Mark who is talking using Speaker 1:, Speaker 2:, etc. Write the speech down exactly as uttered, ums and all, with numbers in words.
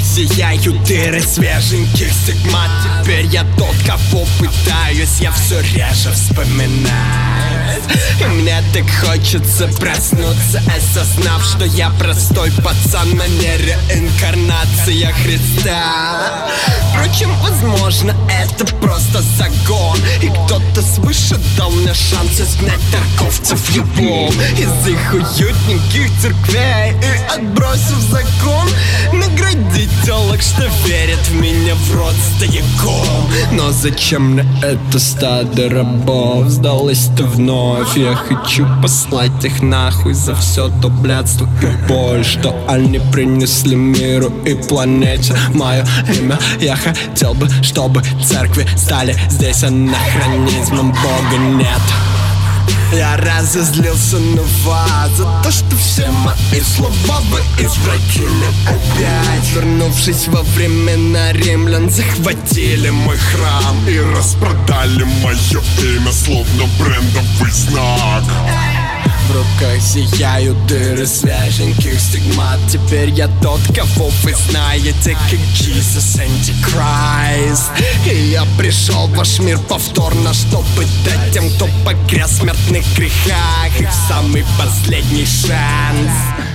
Speaker 1: зияют дыры свеженьких стигмат. Теперь я тот, кого пытаюсь я все реже вспоминать. И мне так хочется проснуться, осознав, что я простой пацан, а не реинкарнация Христа. Впрочем, возможно, это просто загон, и кто-то свыше дал мне шанс изгнать торговцев еблом из их уютненьких церквей и, отбросив закон, наградить телок, что верят в меня в рот стояком. Но зачем мне это стадо рабов? Сдалось-то вновь. Я хочу послать их нахуй за все то блядство и боль, что они принесли миру и планете. Мое имя я хотел бы, чтобы церкви стали здесь анахронизмом. Бога нет. Я разозлился на вас за то, что все мои слова вы извратили опять. Вернувшись во времена римлян, захватили мой храм
Speaker 2: и распродали мое имя, словно брендовый знак.
Speaker 1: В руках зияют дыры свеженьких стигмат. Теперь я тот, кого вы знаете как Jesus Antichrist. И я пришел в ваш мир повторно, чтобы дать тем, кто погряз в смертных грехах, их самый последний шанс.